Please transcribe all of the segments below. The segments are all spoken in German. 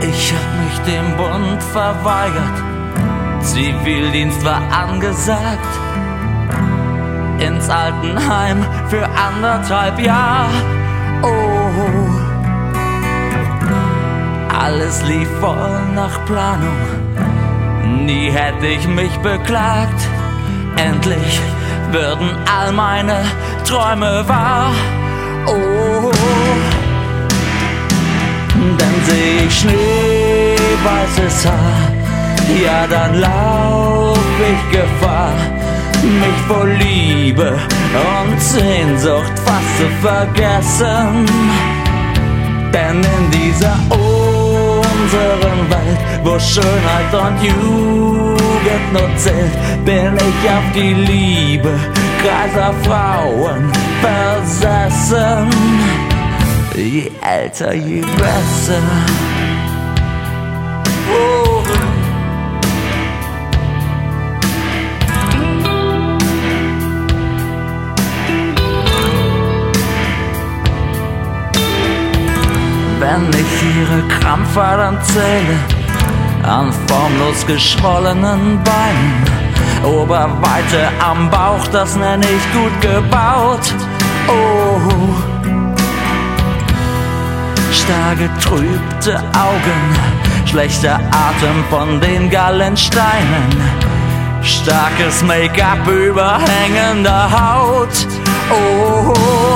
Ich hab mich dem Bund verweigert, Zivildienst war angesagt, ins Altenheim für 1,5 Jahre. Oh, alles lief voll nach Planung, nie hätte ich mich beklagt. Endlich würden all meine Träume wahr. Oh, dann seh ich schneeweißes Haar, ja dann lauf ich Gefahr, mich vor Liebe und Sehnsucht fast zu vergessen. Denn in dieser unseren Welt, wo Schönheit und Jugend nur zählt, bin ich auf die Liebe kreiser Frauen versessen. Je älter, je besser. Oh. Wenn ich ihre Krampfadern zähle, an formlos geschwollenen Beinen, Oberweite am Bauch, das nenn ich gut gebaut. Oh, starr getrübte Augen, schlechter Atem von den Gallensteinen, starkes Make-up, überhängender Haut. Oh,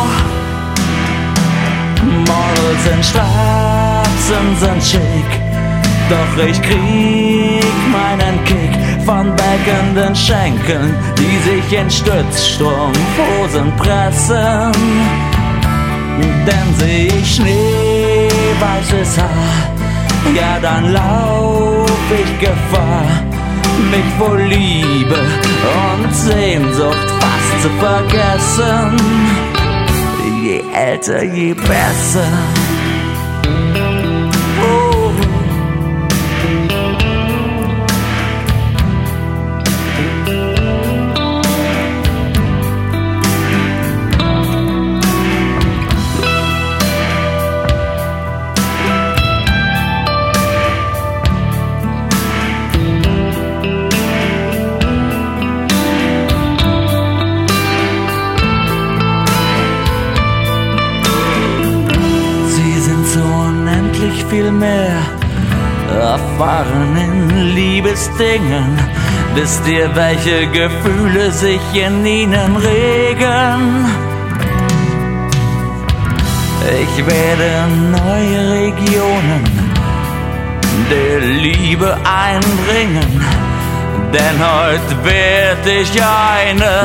Models in Straßen sind schick, doch ich krieg meinen Kick von beckenden Schenkeln, die sich in Stützstrumpfhosen pressen. Denn seh ich schneeweißes Haar, ja dann lauf ich Gefahr, mich vor Liebe und Sehnsucht fast zu vergessen. Je älter, je besser. Oh. Viel mehr erfahren in Liebesdingen. Wisst ihr, welche Gefühle sich in ihnen regen? Ich werde neue Regionen der Liebe einbringen, denn heute werd ich eine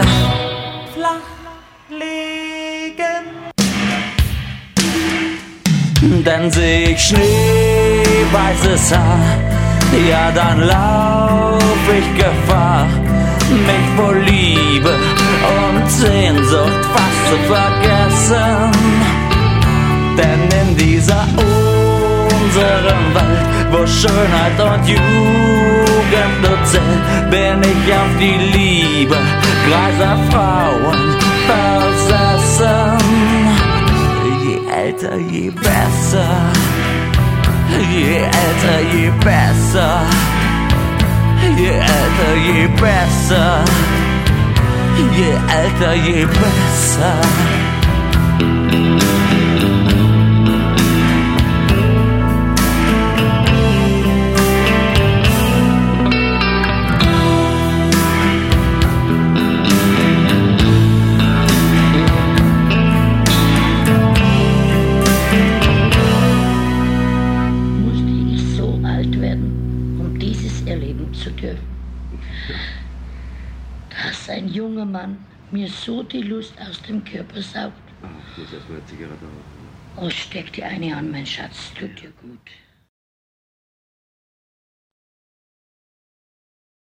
Dann seh ich schneeweißes Haar, ja dann lauf ich Gefahr, mich vor Liebe und Sehnsucht fast zu vergessen. Denn in dieser unseren Welt, wo Schönheit und Jugend nur zählt, bin ich auf die Liebe greiser Frauen versessen. Je älter, je besser. Je älter, je besser. Je älter, je besser. Je älter, je besser. Zu dürfen, dass ein junger Mann mir so die Lust aus dem Körper saugt. Ich muss erstmal eine Zigarette rauchen. Oh, steck dir eine an, mein Schatz, tut dir gut.